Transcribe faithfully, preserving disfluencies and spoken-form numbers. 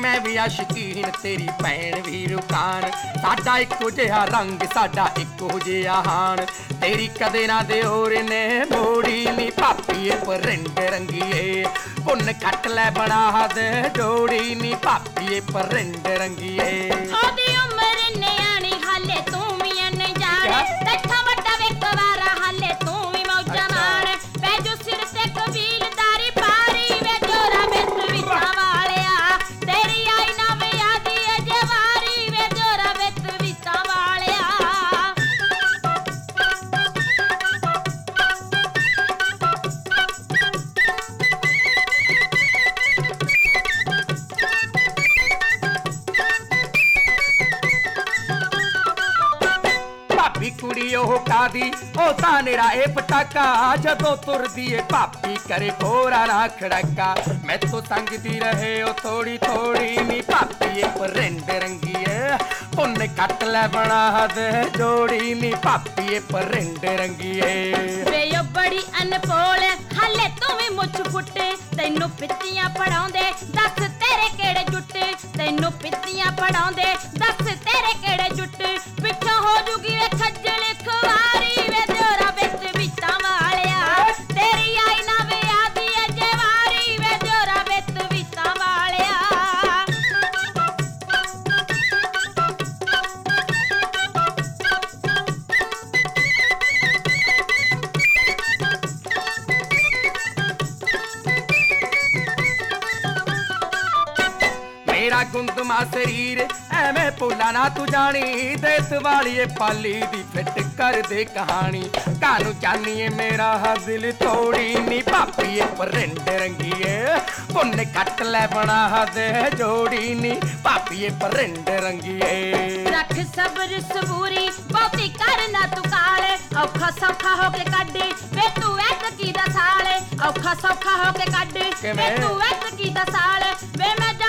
मैं भी आशकीन तेरी भैन भी रुकान साडा इक्को जिहा रंग साडा इक्को जिहा हाण तेरी कदे ना दे होर ने मोड़ी नी भापीए परिंड रंगीए पुन कट लै बना दे जोड़ी नी भापीए परिंड रंगीए ओदी उम्र नियाणी हाले तू भी अनजान तैथा वड्डा वेकवारा हाले तू भी मौजा माण पैजो सिर ते कबीलदारी पारी वे जोरा बिच विचा वालिया तेरी आई ना वे आदी अजवारी वे जोरा बिच विचा वालिया भाभी कुड़ी ओह कादी ओ तानेरा ए पटाका जदों तुरदी ए भाभी करे कोरा ना खड़का मैं तो संगदी रहे ओ थोड़ी थोड़ी नी भाभी ए परिंड रंगीए पुन कट लै बना दे जोड़ी नी भाभी ए परिंड रंगीए वे यो बड़ी अनभोल हाले तू भी मुछ फुटे तैनू पित्तियां पढ़ाउंदे दस तेरे केड़े जुट्टे तैनू पित्तियां पढ़ाउंदे दस तेरे केड़े जुट्टे पिछा हो जूगी वे खज्जल खुआरी वे जोरा बिच विचा वालिया तेरी आई ना वे आदी अजवारी वे जोरा बिच विचा वालिया मेरा गुंदमा शरीर एवें भुला ना तू जानी देस वाली पाली दी फिट कर दे कहानी कानू जानिए मेरा दिल तोड़ी नी भापीए परिंड रंगीए पुन कट लै बना दे जोड़ी नी भापीए परिंड रंगीए रख सब्र सबूरी बहुती कर ना तू काले औखा सौखा हो के कड्डी वे तू ऐत की दसाले औखा सौखा हो के कड्डी वे तू ऐत की दसाले वे मैं